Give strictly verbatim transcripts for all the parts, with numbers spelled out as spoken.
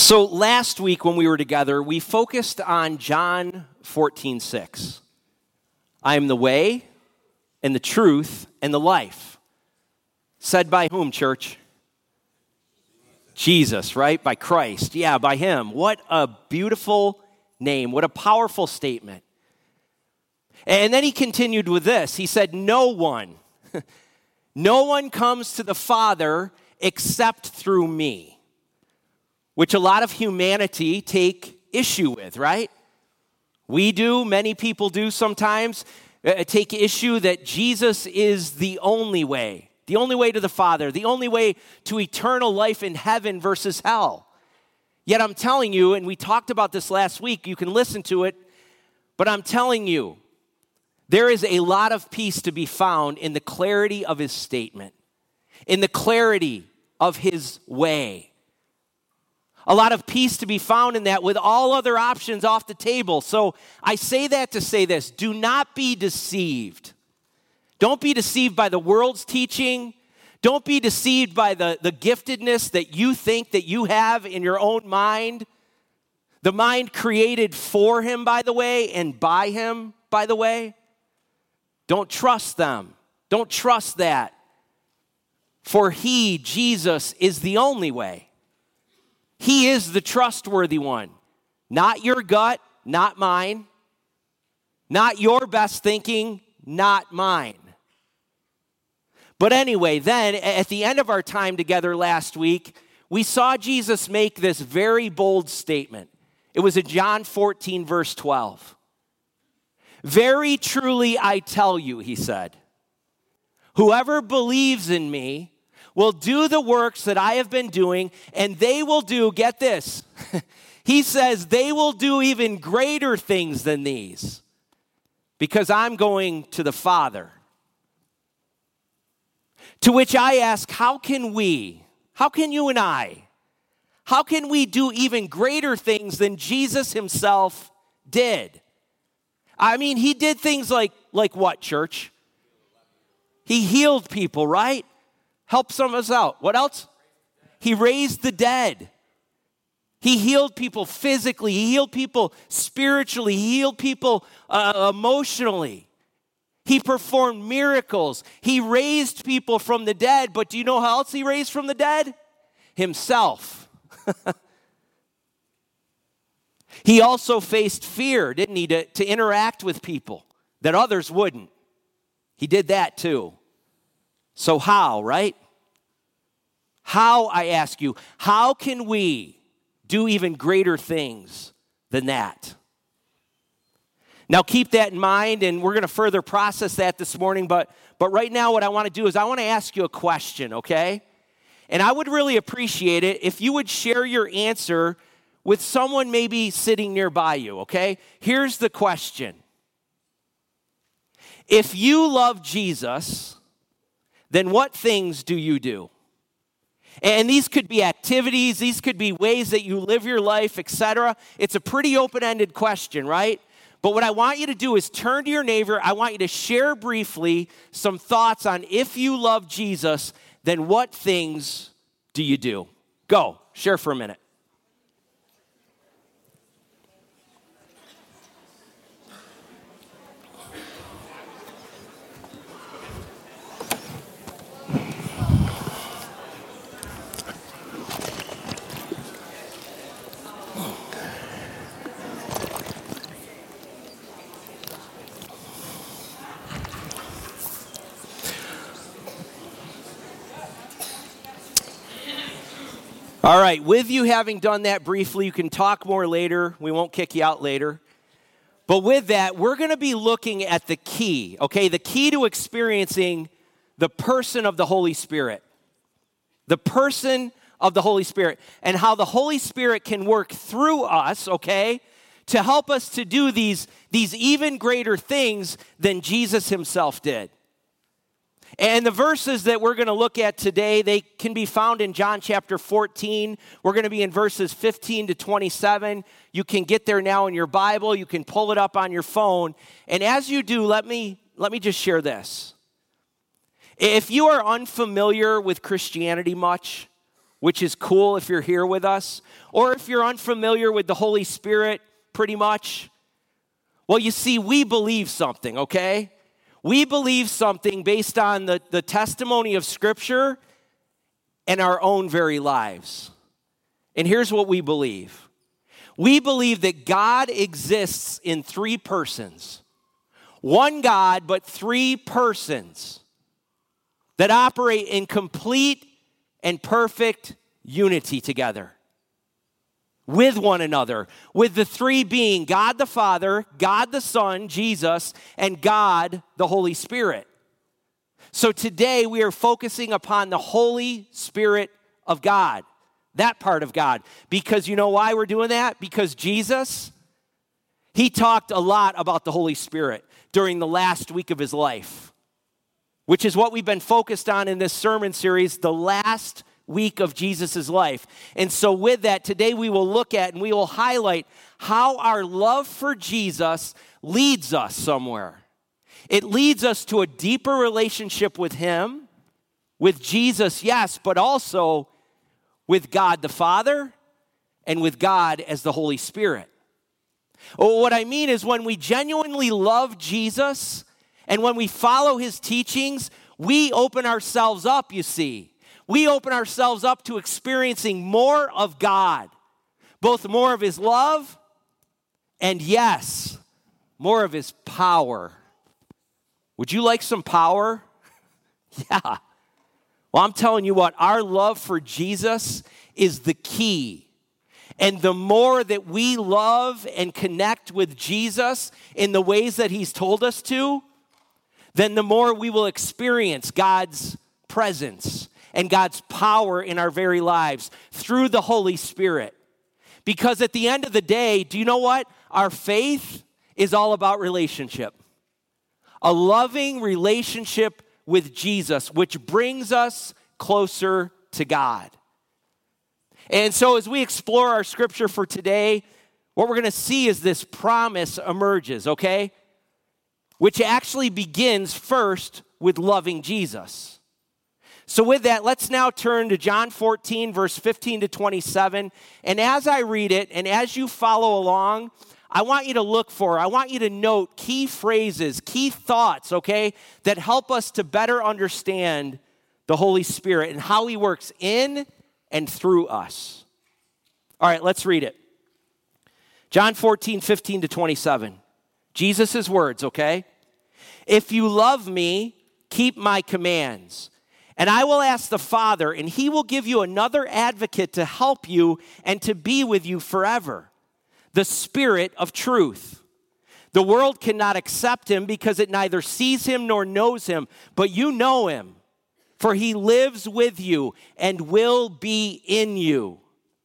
So last week when we were together, we focused on John fourteen six. I am the way and the truth and the life. Said by whom, church? Jesus, right? By Christ. Yeah, by him. What a beautiful name. What a powerful statement. And then he continued with this. He said, no one, no one comes to the Father except through me, which a lot of humanity take issue with, right? We do, many people do sometimes, uh, take issue that Jesus is the only way, the only way to the Father, the only way to eternal life in heaven versus hell. Yet I'm telling you, and we talked about this last week, you can listen to it, but I'm telling you, there is a lot of peace to be found in the clarity of his statement, in the clarity of his way. A lot of peace to be found in that with all other options off the table. So I say that to say this. Do not be deceived. Don't be deceived by the world's teaching. Don't be deceived by the, the giftedness that you think that you have in your own mind. The mind created for him, by the way, and by him, by the way. Don't trust them. Don't trust that. For he, Jesus, is the only way. He is the trustworthy one. Not your gut, not mine. Not your best thinking, not mine. But anyway, then at the end of our time together last week, we saw Jesus make this very bold statement. It was in John fourteen, verse twelve. Very truly I tell you, he said, whoever believes in me will do the works that I have been doing, and they will do, get this, he says, they will do even greater things than these, because I'm going to the Father. To which I ask, how can we, how can you and I, how can we do even greater things than Jesus himself did? I mean, he did things like, like what, church? He healed people, right? Help some of us out. What else? He raised the dead. He healed people physically. He healed people spiritually. He healed people uh, emotionally. He performed miracles. He raised people from the dead. But do you know how else he raised from the dead? Himself. He also faced fear, didn't he, to, to interact with people that others wouldn't. He did that too. So how, right? How, I ask you, how can we do even greater things than that? Now keep that in mind, and we're going to further process that this morning, but, but right now what I want to do is I want to ask you a question, okay? And I would really appreciate it if you would share your answer with someone maybe sitting nearby you, okay? Here's the question. If you love Jesus, then what things do you do? And these could be activities, these could be ways that you live your life, et cetera. It's a pretty open-ended question, right? But what I want you to do is turn to your neighbor. I want you to share briefly some thoughts on if you love Jesus, then what things do you do? Go, share for a minute. All right, with you having done that briefly, you can talk more later. We won't kick you out later. But with that, we're going to be looking at the key, okay? The key to experiencing the person of the Holy Spirit. The person of the Holy Spirit. And how the Holy Spirit can work through us, okay? To help us to do these, these even greater things than Jesus himself did. And the verses that we're going to look at today, they can be found in John chapter fourteen. We're going to be in verses fifteen to twenty-seven. You can get there now in your Bible. You can pull it up on your phone. And as you do, let me, let me just share this. If you are unfamiliar with Christianity much, which is cool if you're here with us, or if you're unfamiliar with the Holy Spirit, pretty much. Well, you see, we believe something, okay? We believe something based on the, the testimony of Scripture and our own very lives. And here's what we believe. We believe that God exists in three persons. One God, but three persons that operate in complete and perfect unity together with one another, with the three being God the Father, God the Son, Jesus, and God the Holy Spirit. So today we are focusing upon the Holy Spirit of God, that part of God. Because you know why we're doing that? Because Jesus, he talked a lot about the Holy Spirit during the last week of his life, which is what we've been focused on in this sermon series, the last week of Jesus' life. And so with that, today we will look at and we will highlight how our love for Jesus leads us somewhere. It leads us to a deeper relationship with him, with Jesus, yes, but also with God the Father and with God as the Holy Spirit. Oh, what I mean is when we genuinely love Jesus and when we follow his teachings, we open ourselves up, you see. We open ourselves up to experiencing more of God, both more of his love and, yes, more of his power. Would you like some power? Yeah. Well, I'm telling you what, our love for Jesus is the key. And the more that we love and connect with Jesus in the ways that he's told us to, then the more we will experience God's presence and God's power in our very lives through the Holy Spirit. Because at the end of the day, do you know what? Our faith is all about relationship. A loving relationship with Jesus, which brings us closer to God. And so as we explore our scripture for today, what we're going to see is this promise emerges, okay? Which actually begins first with loving Jesus. So with that, let's now turn to John fourteen, verse fifteen to twenty-seven. And as I read it, and as you follow along, I want you to look for, I want you to note key phrases, key thoughts, okay, that help us to better understand the Holy Spirit and how he works in and through us. All right, let's read it. John fourteen, fifteen to twenty-seven. Jesus' words, okay? If you love me, keep my commands. And I will ask the Father, and he will give you another advocate to help you and to be with you forever, the Spirit of truth. The world cannot accept him because it neither sees him nor knows him, but you know him, for he lives with you and will be in you.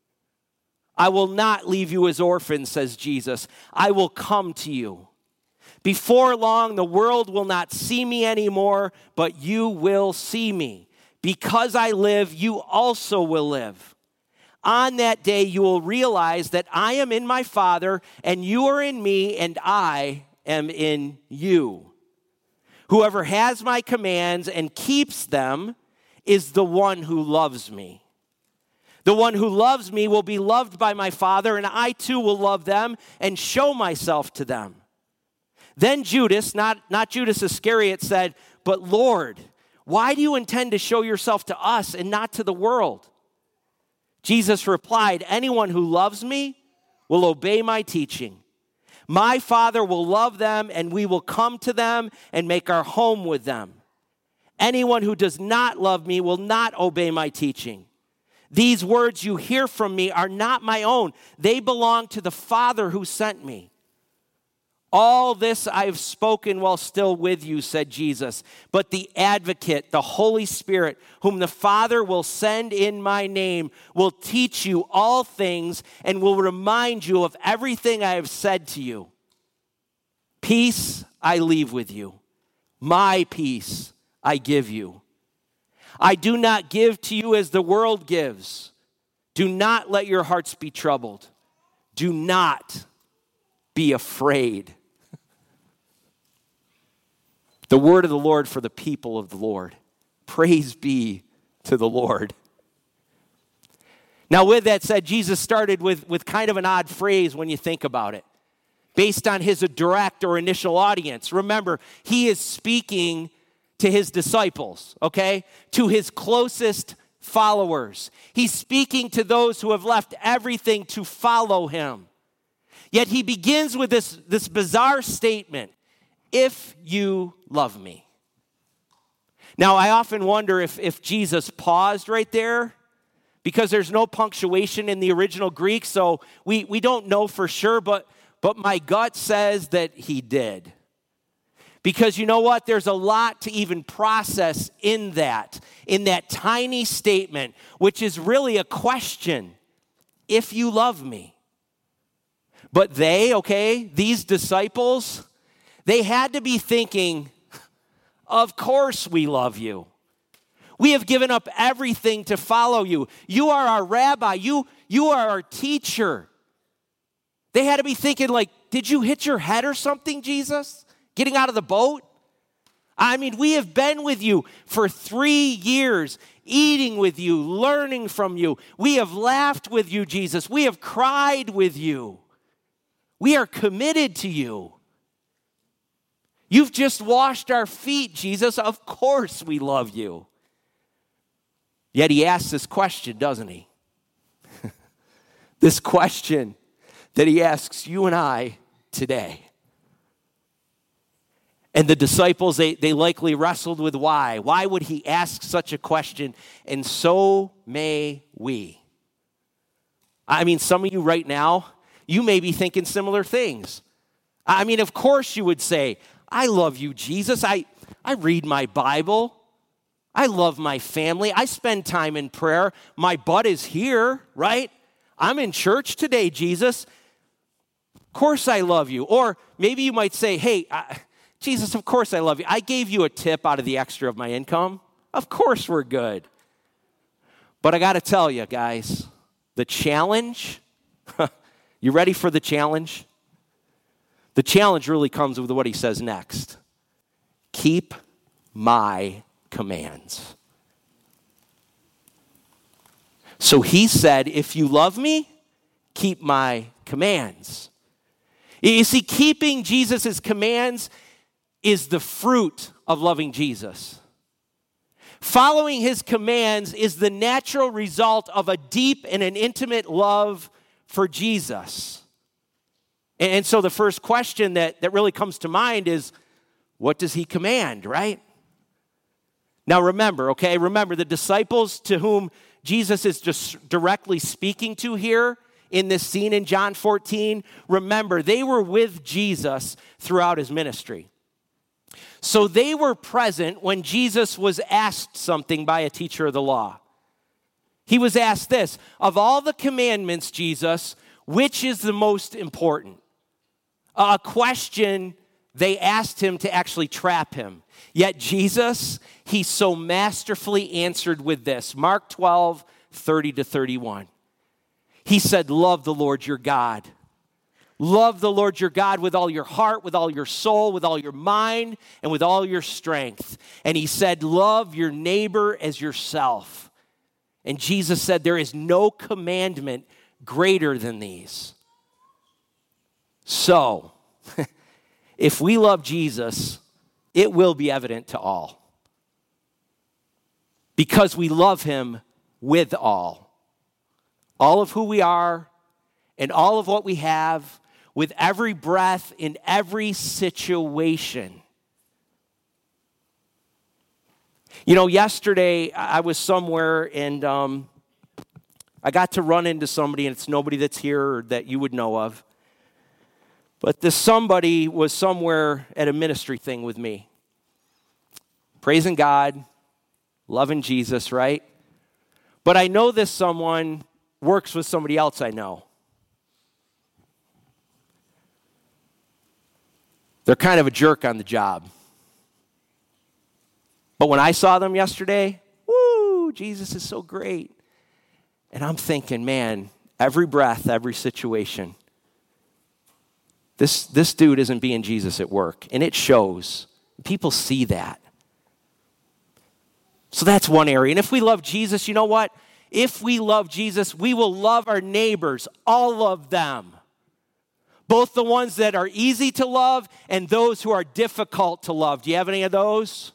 I will not leave you as orphans, says Jesus. I will come to you. Before long, the world will not see me anymore, but you will see me. Because I live, you also will live. On that day, you will realize that I am in my Father, and you are in me, and I am in you. Whoever has my commands and keeps them is the one who loves me. The one who loves me will be loved by my Father, and I too will love them and show myself to them. Then Judas, not, not Judas Iscariot, said, but Lord, why do you intend to show yourself to us and not to the world? Jesus replied, anyone who loves me will obey my teaching. My Father will love them, and we will come to them and make our home with them. Anyone who does not love me will not obey my teaching. These words you hear from me are not my own. They belong to the Father who sent me. All this I have spoken while still with you, said Jesus. But the advocate, the Holy Spirit, whom the Father will send in my name, will teach you all things and will remind you of everything I have said to you. Peace I leave with you. My peace I give you. I do not give to you as the world gives. Do not let your hearts be troubled. Do not be afraid. The word of the Lord for the people of the Lord. Praise be to the Lord. Now, with that said, Jesus started with, with kind of an odd phrase when you think about it, based on his direct or initial audience. Remember, he is speaking to his disciples, okay? To his closest followers. He's speaking to those who have left everything to follow him. Yet he begins with this, this bizarre statement, if you love me. Now, I often wonder if, if Jesus paused right there, because there's no punctuation in the original Greek, so we, we don't know for sure, but, but my gut says that he did. Because you know what? There's a lot to even process in that, in that tiny statement, which is really a question, if you love me. But they, okay, these disciples, they had to be thinking, of course we love you. We have given up everything to follow you. You are our rabbi. You, you are our teacher. They had to be thinking like, did you hit your head or something, Jesus? Getting out of the boat? I mean, we have been with you for three years, eating with you, learning from you. We have laughed with you, Jesus. We have cried with you. We are committed to you. You've just washed our feet, Jesus. Of course we love you. Yet he asks this question, doesn't he? This question that he asks you and I today. And the disciples, they, they likely wrestled with why. Why would he ask such a question? And so may we. I mean, some of you right now, you may be thinking similar things. I mean, of course you would say, I love you, Jesus. I, I read my Bible. I love my family. I spend time in prayer. My butt is here, right? I'm in church today, Jesus. Of course I love you. Or maybe you might say, hey, I, Jesus, of course I love you. I gave you a tip out of the extra of my income. Of course we're good. But I got to tell you, guys, the challenge, you ready for the challenge? The challenge really comes with what he says next. Keep my commands. So he said, if you love me, keep my commands. You see, keeping Jesus' commands is the fruit of loving Jesus. Following his commands is the natural result of a deep and an intimate love for Jesus. And so the first question that, that really comes to mind is, what does he command, right? Now remember, okay, remember the disciples to whom Jesus is just directly speaking to here in this scene in John fourteen, remember, they were with Jesus throughout his ministry. So they were present when Jesus was asked something by a teacher of the law. He was asked this, of all the commandments, Jesus, which is the most important? A question they asked him to actually trap him. Yet Jesus, he so masterfully answered with this. Mark twelve, thirty to thirty-one. He said, love the Lord your God. Love the Lord your God with all your heart, with all your soul, with all your mind, and with all your strength. And he said, love your neighbor as yourself. And Jesus said, there is no commandment greater than these. So, if we love Jesus, it will be evident to all. Because we love him with all. All of who we are and all of what we have, with every breath in every situation. You know, yesterday I was somewhere and um, I got to run into somebody, and it's nobody that's here or that you would know of. But this somebody was somewhere at a ministry thing with me. Praising God, loving Jesus, right? But I know this someone works with somebody else I know. They're kind of a jerk on the job. But when I saw them yesterday, woo, Jesus is so great. And I'm thinking, man, every breath, every situation, this, this dude isn't being Jesus at work. And it shows. People see that. So that's one area. And if we love Jesus, you know what? if we love Jesus, we will love our neighbors, all of them. Both the ones that are easy to love and those who are difficult to love. Do you have any of those?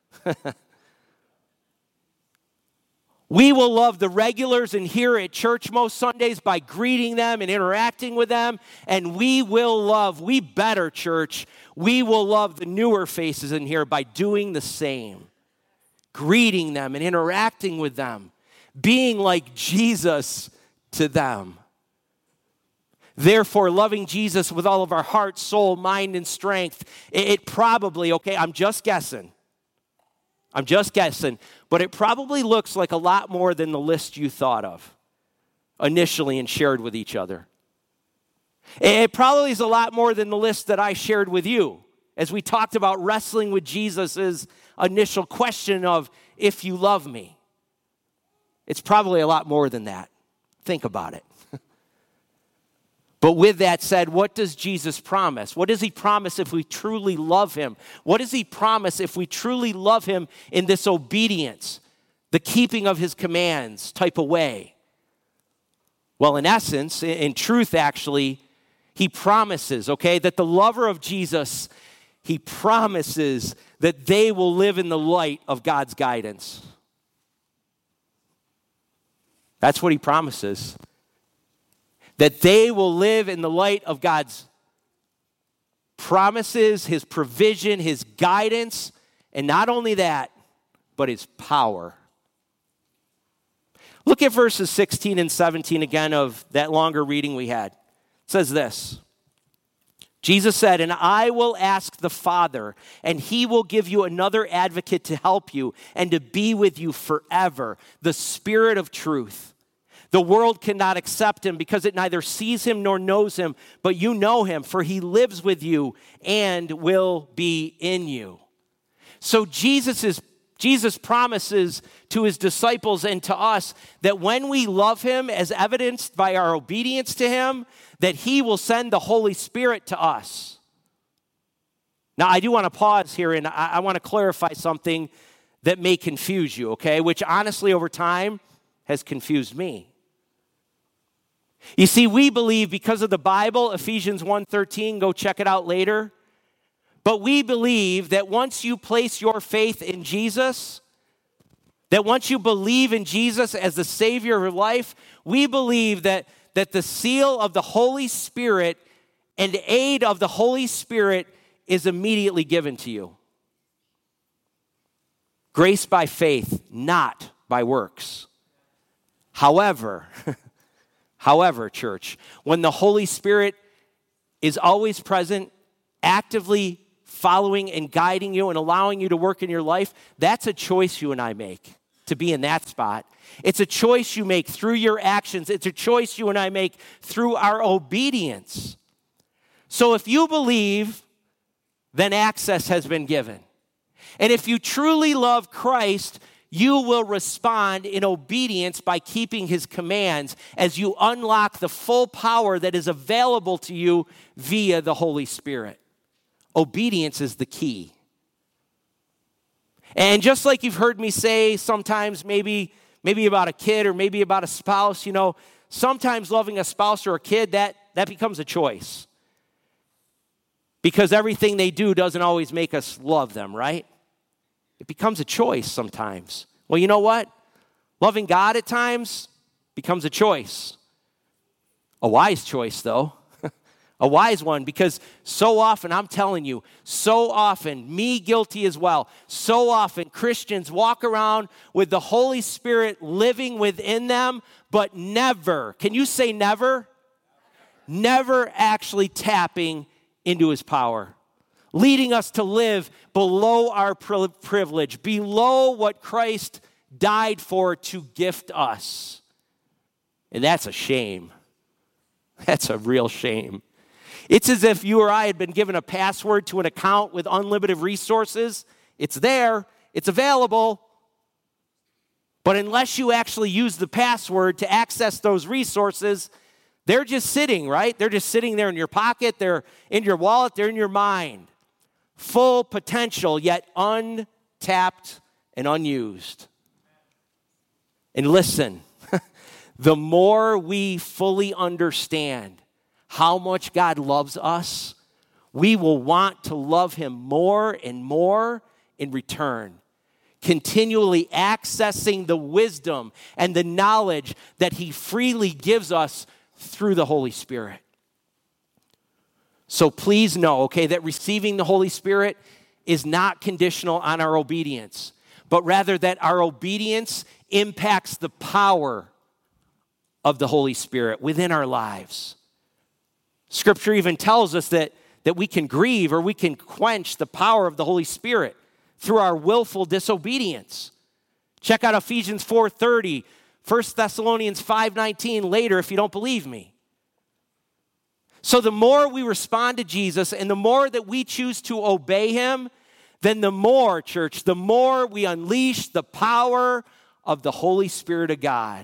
We will love the regulars in here at church most Sundays by greeting them and interacting with them. And we will love, we better, church, we will love the newer faces in here by doing the same. Greeting them and interacting with them. Being like Jesus to them. Therefore, loving Jesus with all of our heart, soul, mind, and strength, it, it probably, okay, I'm just guessing. I'm just guessing, but it probably looks like a lot more than the list you thought of initially and shared with each other. It probably is a lot more than the list that I shared with you as we talked about wrestling with Jesus' initial question of, if you love me. It's probably a lot more than that. Think about it. But with that said, what does Jesus promise? What does he promise if we truly love him? What does he promise if we truly love him in this obedience, the keeping of his commands type of way? Well, in essence, in truth, actually, he promises, okay, that the lover of Jesus, he promises that they will live in the light of God's guidance. That's what he promises. That they will live in the light of God's promises, his provision, his guidance, and not only that, but his power. Look at verses sixteen and seventeen again of that longer reading we had. It says this. Jesus said, and I will ask the Father, and he will give you another advocate to help you and to be with you forever, the Spirit of truth. The world cannot accept him because it neither sees him nor knows him, but you know him, for he lives with you and will be in you. So Jesus is Jesus promises to his disciples and to us that when we love him, as evidenced by our obedience to him, that he will send the Holy Spirit to us. Now, I do want to pause here, and I, I want to clarify something that may confuse you, okay? Which honestly, over time, has confused me. You see, we believe because of the Bible, Ephesians one thirteen, go check it out later. But we believe that once you place your faith in Jesus, that once you believe in Jesus as the Savior of your life, we believe that, that the seal of the Holy Spirit and aid of the Holy Spirit is immediately given to you. Grace by faith, not by works. However, However, church, when the Holy Spirit is always present, actively following and guiding you and allowing you to work in your life, that's a choice you and I make to be in that spot. It's a choice you make through your actions. It's a choice you and I make through our obedience. So if you believe, then access has been given. And if you truly love Christ, you will respond in obedience by keeping his commands as you unlock the full power that is available to you via the Holy Spirit. Obedience is the key. And just like you've heard me say sometimes, maybe, maybe about a kid or maybe about a spouse, you know, sometimes loving a spouse or a kid, that, that becomes a choice. Because everything they do doesn't always make us love them, right? It becomes a choice sometimes. Well, you know what? Loving God at times becomes a choice. A wise choice, though. A wise one, because so often, I'm telling you, so often, me guilty as well, so often Christians walk around with the Holy Spirit living within them, but never, can you say never? Never actually tapping into his power. Leading us to live below our privilege, below what Christ died for to gift us. And that's a shame. That's a real shame. It's as if you or I had been given a password to an account with unlimited resources. It's there, it's available. But unless you actually use the password to access those resources, they're just sitting, right? They're just sitting there in your pocket, they're in your wallet, they're in your mind. Full potential, yet untapped and unused. And listen, the more we fully understand how much God loves us, we will want to love him more and more in return, continually accessing the wisdom and the knowledge that he freely gives us through the Holy Spirit. So please know, okay, that receiving the Holy Spirit is not conditional on our obedience, but rather that our obedience impacts the power of the Holy Spirit within our lives. Scripture even tells us that, that we can grieve or we can quench the power of the Holy Spirit through our willful disobedience. Check out Ephesians four thirty, First Thessalonians five nineteen later if you don't believe me. So the more we respond to Jesus and the more that we choose to obey him, then the more, church, the more we unleash the power of the Holy Spirit of God.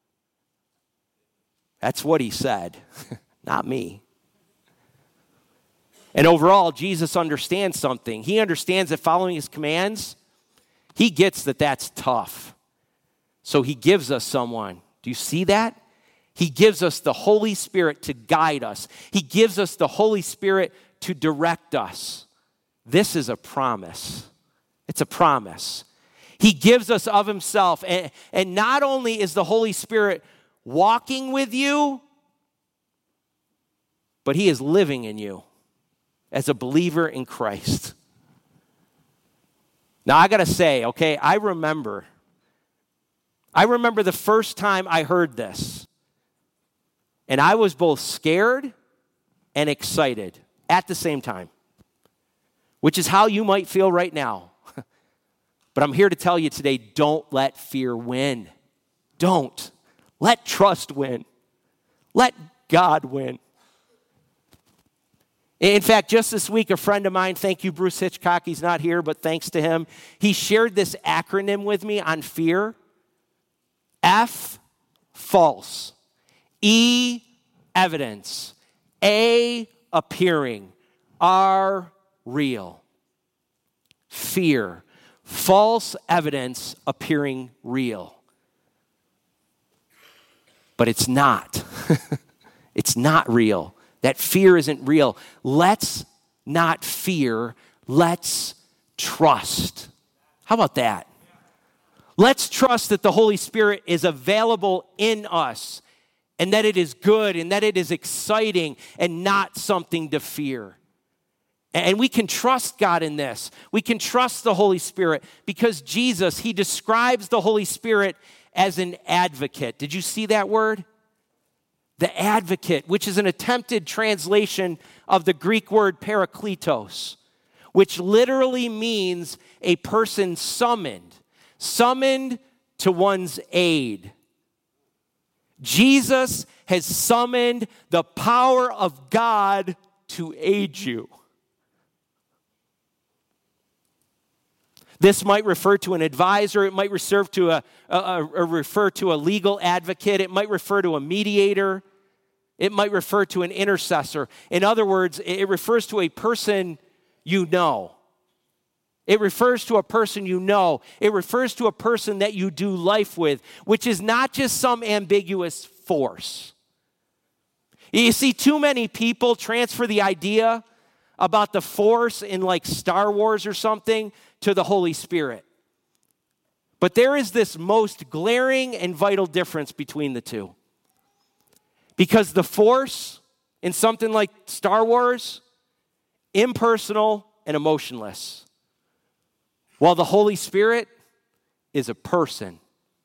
That's what he said, not me. And overall, Jesus understands something. He understands that following his commands, he gets that that's tough. So he gives us someone. Do you see that? He gives us the Holy Spirit to guide us. He gives us the Holy Spirit to direct us. This is a promise. It's a promise. He gives us of himself. And, and not only is the Holy Spirit walking with you, but he is living in you as a believer in Christ. Now, I got to say, okay, I remember, I remember the first time I heard this, and I was both scared and excited at the same time, which is how you might feel right now. But I'm here to tell you today, don't let fear win. Don't. Let trust win. Let God win. In fact, just this week, a friend of mine, thank you, Bruce Hitchcock, he's not here, but thanks to him, he shared this acronym with me on fear. F, false. E, evidence. A, appearing. R, real. Fear. False evidence appearing real. But it's not. It's not real. That fear isn't real. Let's not fear. Let's trust. How about that? Let's trust that the Holy Spirit is available in us and that it is good and that it is exciting and not something to fear. And we can trust God in this. We can trust the Holy Spirit because Jesus, he describes the Holy Spirit as an advocate. Did you see that word? The advocate, which is an attempted translation of the Greek word parakletos, which literally means a person summoned, summoned to one's aid. Jesus has summoned the power of God to aid you. This might refer to an advisor. It might refer to a, a, a, refer to a legal advocate. It might refer to a mediator. It might refer to an intercessor. In other words, it refers to a person you know. It refers to a person you know. It refers to a person that you do life with, which is not just some ambiguous force. You see, too many people transfer the idea about the force in like Star Wars or something to the Holy Spirit. But there is this most glaring and vital difference between the two. Because the force in something like Star Wars, impersonal and emotionless. While the Holy Spirit is a person.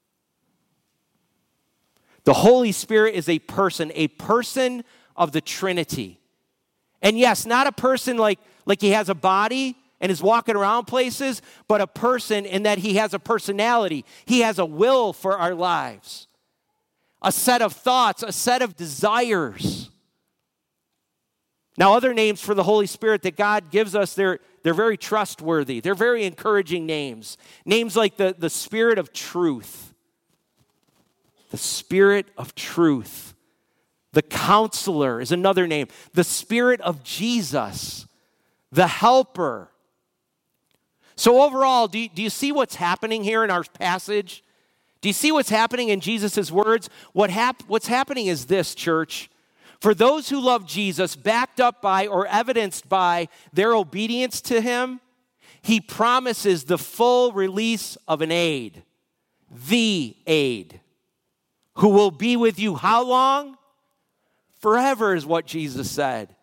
The Holy Spirit is a person, a person of the Trinity. And yes, not a person like, like he has a body and is walking around places, but a person in that he has a personality. He has a will for our lives. A set of thoughts, a set of desires. Now, other names for the Holy Spirit that God gives us, they're, they're very trustworthy. They're very encouraging names. Names like the, the Spirit of Truth. The Spirit of Truth. The Counselor is another name. The Spirit of Jesus. The Helper. So overall, do you, do you see what's happening here in our passage? Do you see what's happening in Jesus' words? What hap- what's happening is this, church. For those who love Jesus, backed up by or evidenced by their obedience to him, he promises the full release of an aid, the aid, who will be with you how long? Forever is what Jesus said.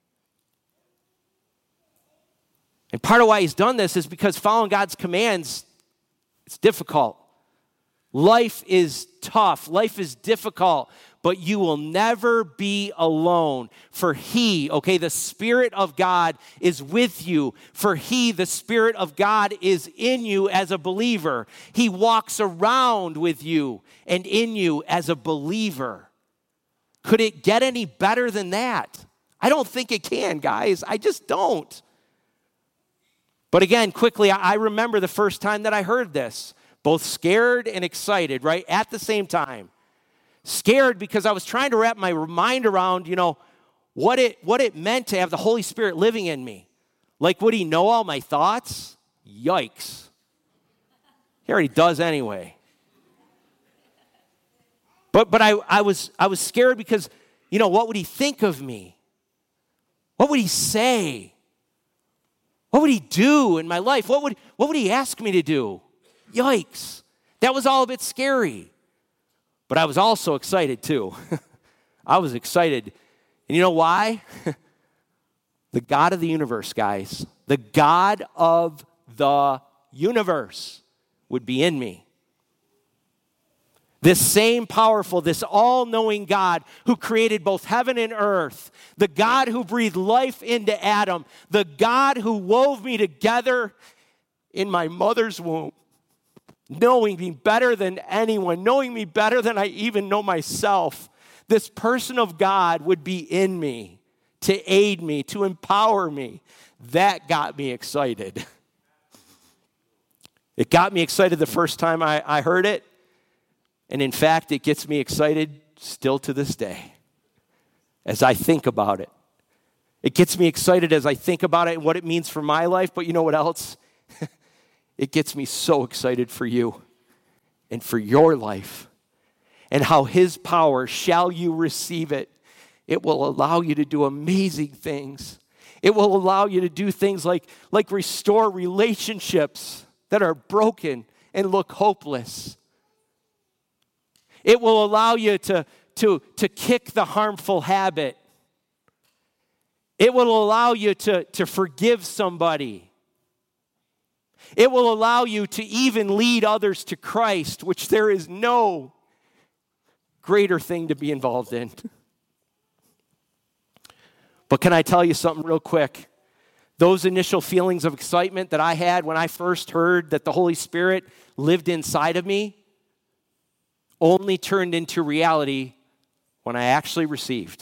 And part of why he's done this is because following God's commands, it's difficult. Life is tough. Life is difficult. But you will never be alone. For he, okay, the Spirit of God is with you. For he, the Spirit of God, is in you as a believer. He walks around with you and in you as a believer. Could it get any better than that? I don't think it can, guys. I just don't. But again, quickly, I remember the first time that I heard this. Both scared and excited, right? At the same time. Scared because I was trying to wrap my mind around, you know, what it what it meant to have the Holy Spirit living in me. Like, would he know all my thoughts? Yikes. He already does anyway. But but I, I was I was scared because, you know, what would he think of me? What would he say? What would he do in my life? What would what would he ask me to do? Yikes. That was all a bit scary. But I was also excited too. I was excited. And you know why? The God of the universe, guys, the God of the universe would be in me. This same powerful, this all-knowing God who created both heaven and earth, the God who breathed life into Adam, the God who wove me together in my mother's womb, knowing me better than anyone, knowing me better than I even know myself. This person of God would be in me to aid me, to empower me. That got me excited. It got me excited the first time I, I heard it. And in fact, it gets me excited still to this day as I think about it. It gets me excited as I think about it and what it means for my life. But you know what else? It gets me so excited for you and for your life and how his power, shall you receive it, it will allow you to do amazing things. It will allow you to do things like, like restore relationships that are broken and look hopeless. It will allow you to, to, to kick the harmful habit. It will allow you to, to forgive somebody. It will allow you to even lead others to Christ, which there is no greater thing to be involved in. But can I tell you something real quick? Those initial feelings of excitement that I had when I first heard that the Holy Spirit lived inside of me only turned into reality when I actually received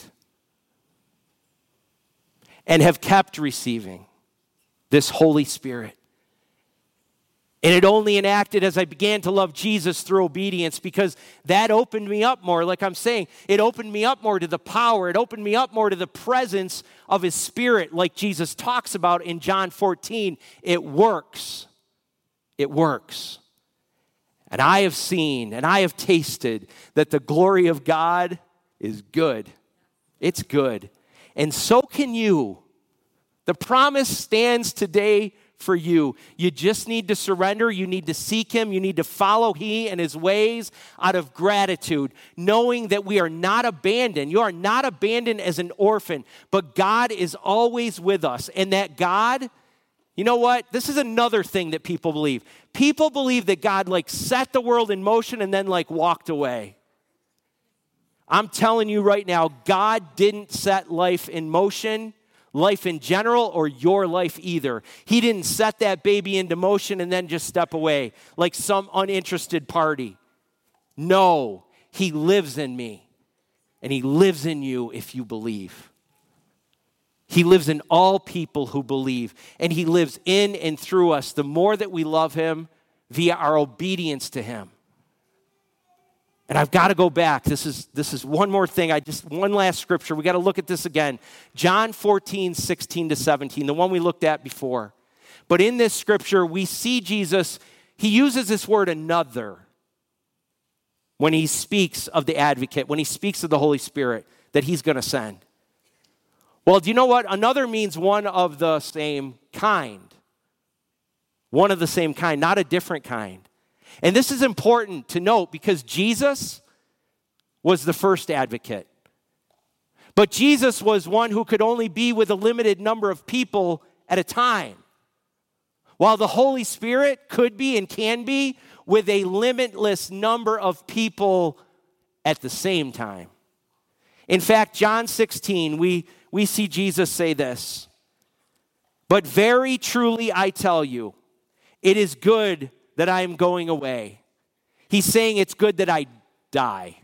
and have kept receiving this Holy Spirit. And it only enacted as I began to love Jesus through obedience, because that opened me up more. Like I'm saying, it opened me up more to the power. It opened me up more to the presence of his Spirit, like Jesus talks about in John fourteen. It works. It works. And I have seen and I have tasted that the glory of God is good. It's good. And so can you. The promise stands today for you. You just need to surrender. You need to seek him. You need to follow he and his ways out of gratitude, knowing that we are not abandoned. You are not abandoned as an orphan, but God is always with us. And that God, you know what? This is another thing that people believe. People believe that God like set the world in motion and then like walked away. I'm telling you right now, God didn't set life in motion, life in general, or your life either. He didn't set that baby into motion and then just step away like some uninterested party. No, he lives in me, and he lives in you if you believe. He lives in all people who believe, and he lives in and through us the more that we love him via our obedience to him. And I've got to go back. This is this is one more thing. I just one last scripture. We got to look at this again. John fourteen, sixteen to seventeen, the one we looked at before. But in this scripture, we see Jesus, he uses this word another. when he speaks of the advocate, when he speaks of the Holy Spirit that he's going to send? Well, do you know what? Another means one of the same kind. One of the same kind, not a different kind. And this is important to note because Jesus was the first advocate. But Jesus was one who could only be with a limited number of people at a time, while the Holy Spirit could be and can be with a limitless number of people at the same time. In fact, John sixteen, we, we see Jesus say this, "But very truly I tell you, it is good that I am going away." He's saying it's good that I die.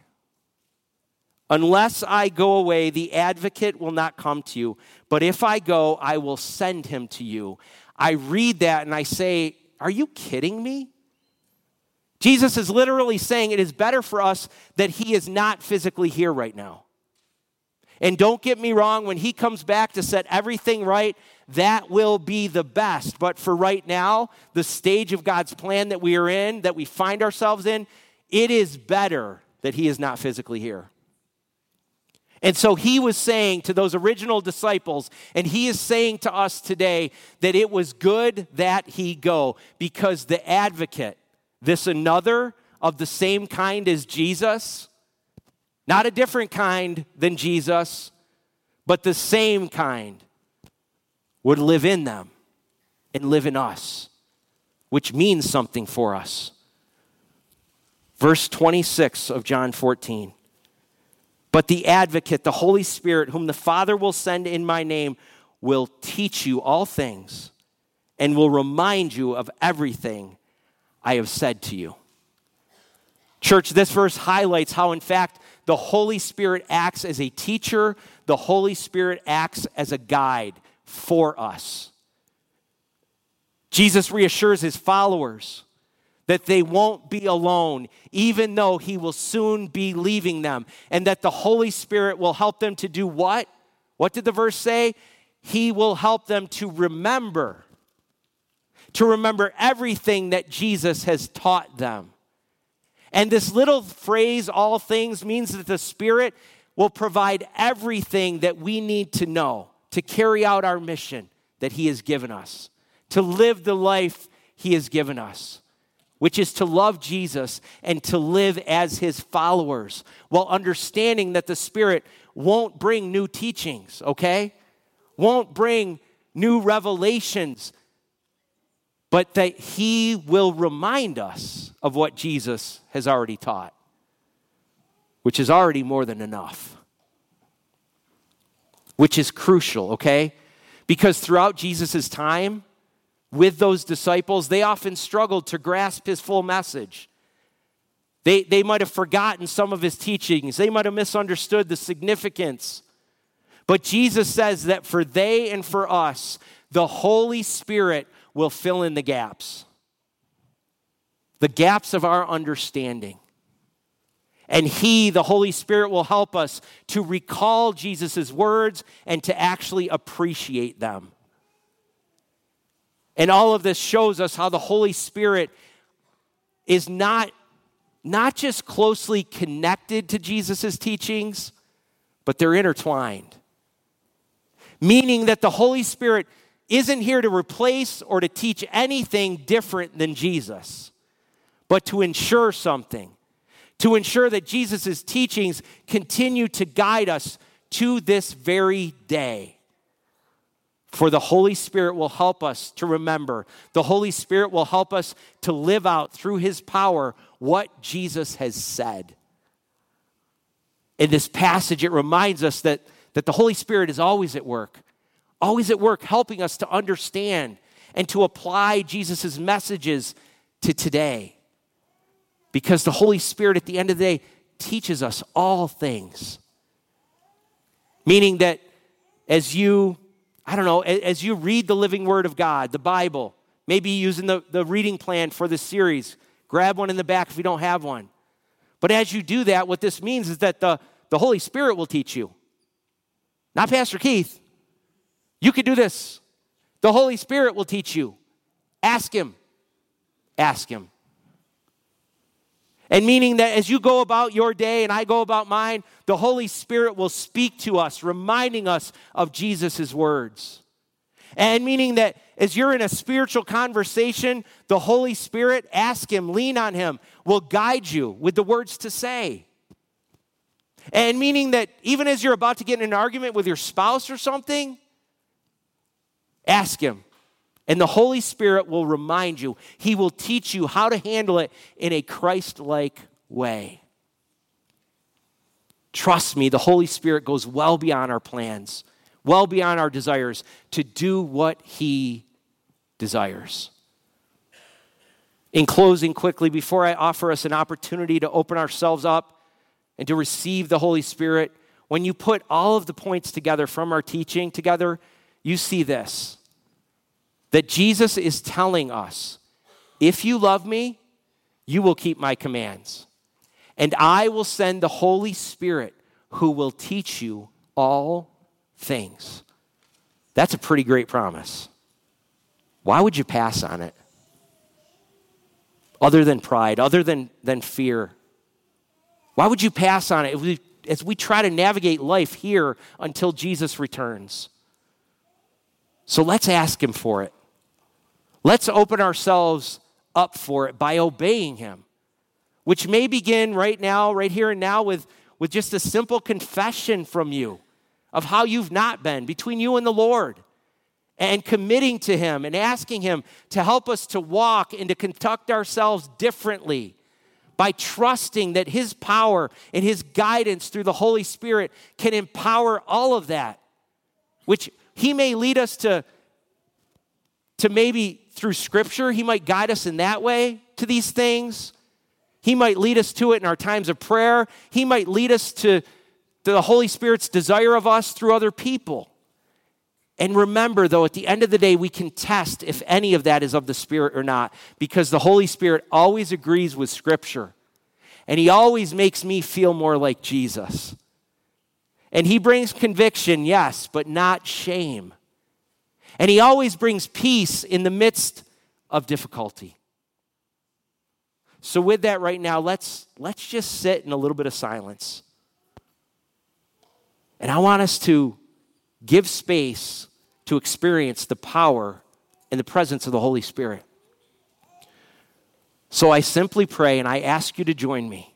"Unless I go away, the advocate will not come to you. But if I go, I will send him to you." I read that and I say, are you kidding me? Jesus is literally saying it is better for us that he is not physically here right now. And don't get me wrong, when he comes back to set everything right, that will be the best. But for right now, the stage of God's plan that we are in, that we find ourselves in, it is better that he is not physically here. And so he was saying to those original disciples, and he is saying to us today, that it was good that he go, because the advocate, this another of the same kind as Jesus, not a different kind than Jesus, but the same kind, would live in them and live in us, which means something for us. Verse twenty-six of John fourteen. "But the advocate, the Holy Spirit, whom the Father will send in my name, will teach you all things and will remind you of everything I have said to you." Church, this verse highlights how, in fact, the Holy Spirit acts as a teacher. The Holy Spirit acts as a guide for us. Jesus reassures his followers that they won't be alone, even though he will soon be leaving them, and that the Holy Spirit will help them to do what? What did the verse say? He will help them to remember, to remember everything that Jesus has taught them. And this little phrase, all things, means that the Spirit will provide everything that we need to know to carry out our mission that he has given us, to live the life he has given us, which is to love Jesus and to live as his followers, while understanding that the Spirit won't bring new teachings, okay? Won't bring new revelations, but that he will remind us of what Jesus has already taught, which is already more than enough, which is crucial, okay? Because throughout Jesus' time with those disciples, they often struggled to grasp his full message. They, they might have forgotten some of his teachings. They might have misunderstood the significance. But Jesus says that for they and for us, the Holy Spirit will fill in the gaps. The gaps of our understanding. And he, the Holy Spirit, will help us to recall Jesus' words and to actually appreciate them. And all of this shows us how the Holy Spirit is not, not just closely connected to Jesus' teachings, but they're intertwined. Meaning that the Holy Spirit isn't here to replace or to teach anything different than Jesus, but to ensure something, to ensure that Jesus' teachings continue to guide us to this very day. For the Holy Spirit will help us to remember. The Holy Spirit will help us to live out through his power what Jesus has said. In this passage, it reminds us that, that the Holy Spirit is always at work. Always at work helping us to understand and to apply Jesus' messages to today. Because the Holy Spirit at the end of the day teaches us all things. Meaning that as you I don't know, as you read the living word of God, the Bible, maybe using the, the reading plan for this series, grab one in the back if you don't have one. But as you do that, what this means is that the, the Holy Spirit will teach you. Not Pastor Keith. You could do this. The Holy Spirit will teach you. Ask him. Ask him. And meaning that as you go about your day and I go about mine, the Holy Spirit will speak to us, reminding us of Jesus' words. And meaning that as you're in a spiritual conversation, the Holy Spirit, ask him, lean on him, will guide you with the words to say. And meaning that even as you're about to get in an argument with your spouse or something, ask him. And the Holy Spirit will remind you. He will teach you how to handle it in a Christ-like way. Trust me, the Holy Spirit goes well beyond our plans, well beyond our desires to do what he desires. In closing, quickly, before I offer us an opportunity to open ourselves up and to receive the Holy Spirit, when you put all of the points together from our teaching together, you see this. That Jesus is telling us, if you love me, you will keep my commands. And I will send the Holy Spirit who will teach you all things. That's a pretty great promise. Why would you pass on it? Other than pride, other than, than fear. Why would you pass on it if we, as we try to navigate life here until Jesus returns? So let's ask him for it. Let's open ourselves up for it by obeying him, which may begin right now, right here and now, with, with just a simple confession from you of how you've not been between you and the Lord, and committing to him and asking him to help us to walk and to conduct ourselves differently by trusting that his power and his guidance through the Holy Spirit can empower all of that, which he may lead us to, to maybe through Scripture. He might guide us in that way to these things. He might lead us to it in our times of prayer. He might lead us to, to the Holy Spirit's desire of us through other people. And remember, though, at the end of the day, we can test if any of that is of the Spirit or not, because the Holy Spirit always agrees with Scripture. And he always makes me feel more like Jesus. And he brings conviction, yes, but not shame. And he always brings peace in the midst of difficulty. So with that right now, let's, let's just sit in a little bit of silence. And I want us to give space to experience the power and the presence of the Holy Spirit. So I simply pray and I ask you to join me.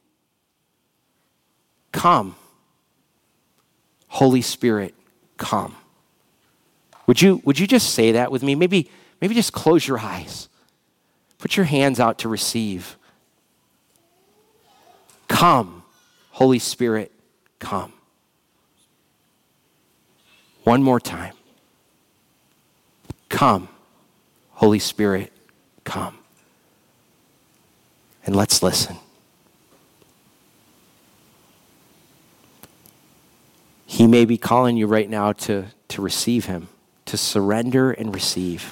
Come, Holy Spirit, come. Would you, would you just say that with me? Maybe, maybe just close your eyes. Put your hands out to receive. Come, Holy Spirit, come. One more time. Come, Holy Spirit, come. And let's listen. He may be calling you right now to, to receive him, to surrender and receive.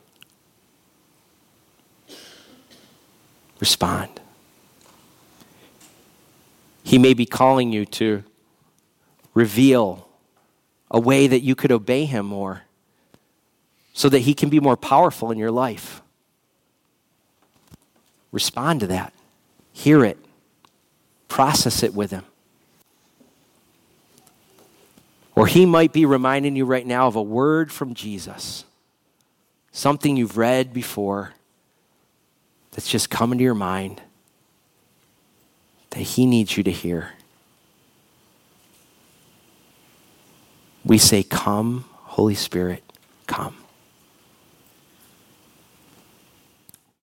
Respond. He may be calling you to reveal a way that you could obey him more so that he can be more powerful in your life. Respond to that. Hear it. Process it with him. Or he might be reminding you right now of a word from Jesus, something you've read before that's just come into your mind that he needs you to hear. We say, come, Holy Spirit, come.